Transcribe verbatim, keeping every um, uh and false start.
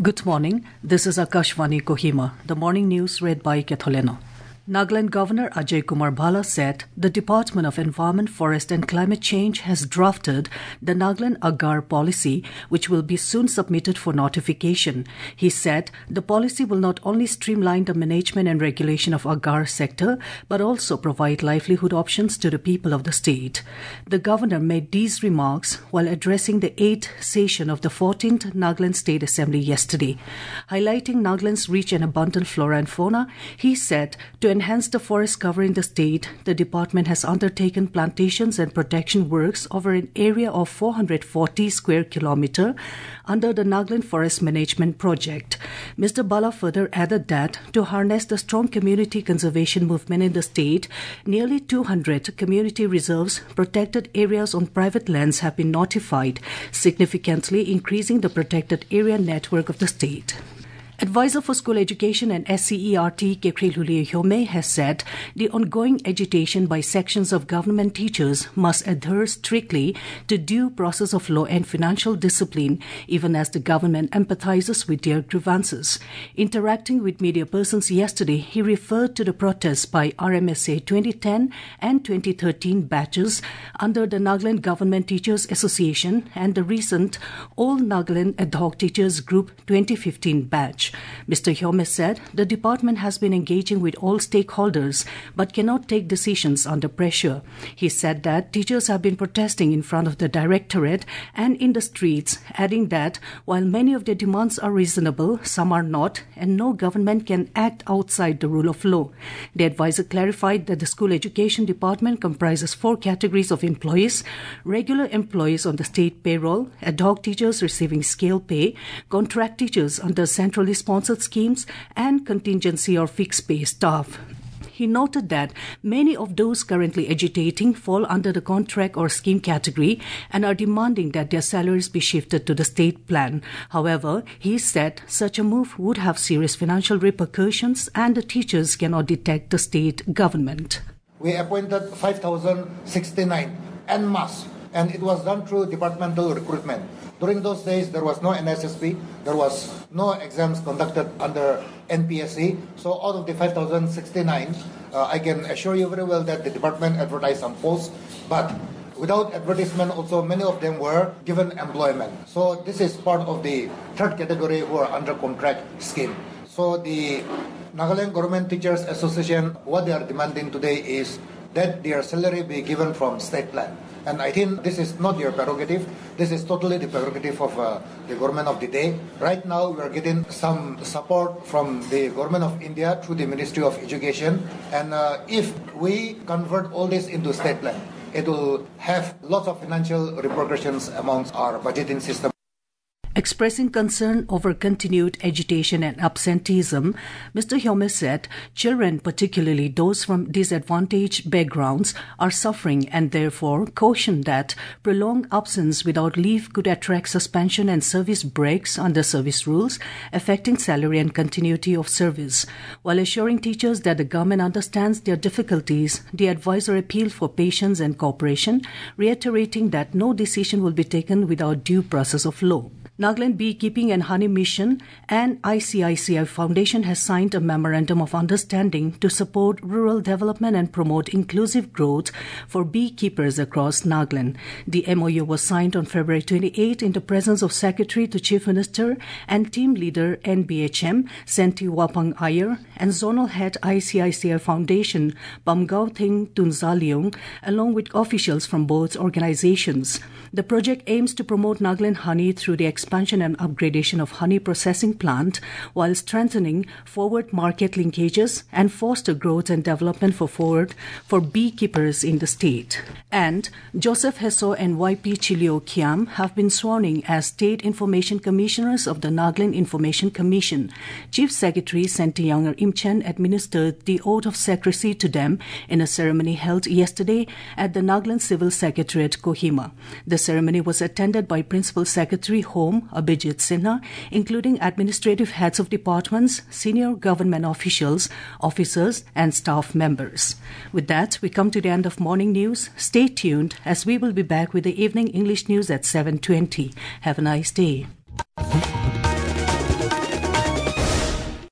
Good morning. This is Akashvani Kohima. The morning news read by Ketholeno. Nagaland Governor Ajay Kumar Bhalla said the Department of Environment, Forest and Climate Change has drafted the Nagaland Agar policy, which will be soon submitted for notification. He said the policy will not only streamline the management and regulation of Agar sector, but also provide livelihood options to the people of the state. The governor made these remarks while addressing the eighth session of the fourteenth Nagaland State Assembly yesterday. Highlighting Nagaland's rich and abundant flora and fauna, he said to enhance the forest cover in the state, the department has undertaken plantations and protection works over an area of four hundred forty square kilometre under the Nagaland Forest Management Project. Mister Bhalla further added that to harness the strong community conservation movement in the state, nearly two hundred community reserves, protected areas on private lands have been notified, significantly increasing the protected area network of the state. Advisor for School Education and S C E R T Kekrilulia Hyome has said the ongoing agitation by sections of government teachers must adhere strictly to due process of law and financial discipline, even as the government empathizes with their grievances. Interacting with media persons yesterday, he referred to the protests by R M S A twenty ten and twenty thirteen batches under the Nagaland Government Teachers Association and the recent All Nagaland Ad Hoc Teachers Group twenty fifteen batch. Mister Hyome said the department has been engaging with all stakeholders but cannot take decisions under pressure. He said that teachers have been protesting in front of the directorate and in the streets, adding that while many of their demands are reasonable, some are not, and no government can act outside the rule of law. The advisor clarified that the school education department comprises four categories of employees: regular employees on the state payroll, ad hoc teachers receiving scale pay, contract teachers under centrally sponsored schemes, and contingency or fixed pay staff. He noted that many of those currently agitating fall under the contract or scheme category and are demanding that their salaries be shifted to the state plan. However, he said such a move would have serious financial repercussions and the teachers cannot detect the state government. We appointed five thousand sixty-nine en masse, and it was done through departmental recruitment. During those days, there was no N S S P, there was no exams conducted under N P S C. So out of the five thousand sixty-nine, uh, I can assure you very well that the department advertised some posts, but without advertisement also many of them were given employment. So this is part of the third category who are under contract scheme. So the Nagaland Government Teachers Association, what they are demanding today is that their salary be given from state plan. And I think this is not your prerogative. This is totally the prerogative of uh, the government of the day. Right now, we are getting some support from the government of India through the Ministry of Education. And uh, if we convert all this into state plan, it will have lots of financial repercussions amongst our budgeting system. Expressing concern over continued agitation and absenteeism, Mister Hyome said children, particularly those from disadvantaged backgrounds, are suffering and therefore cautioned that prolonged absence without leave could attract suspension and service breaks under service rules, affecting salary and continuity of service. While assuring teachers that the government understands their difficulties, the advisor appealed for patience and cooperation, reiterating that no decision will be taken without due process of law. Nagaland Beekeeping and Honey Mission and I C I C I Foundation has signed a Memorandum of Understanding to support rural development and promote inclusive growth for beekeepers across Nagaland. The M O U was signed on February twenty-eighth in the presence of Secretary to Chief Minister and Team Leader N B H M, Senti Wapang Iyer, and Zonal Head I C I C I Foundation, Bamgao Thing Tunzaliong, along with officials from both organizations. The project aims to promote Nagaland honey through the expansion and upgradation of honey processing plant while strengthening forward market linkages and foster growth and development for forward for beekeepers in the state. And Joseph Hesso and Y P Chilio Kiam have been sworn in as State Information Commissioners of the Nagaland Information Commission. Chief Secretary Senti Younger Imchen administered the oath of secrecy to them in a ceremony held yesterday at the Nagaland Civil Secretariat, Kohima. The ceremony was attended by Principal Secretary Home Abhijit Sinha, including administrative heads of departments, senior government officials, officers and staff members. With that, we come to the end of morning news. Stay tuned as we will be back with the evening English news at seven twenty. Have a nice day.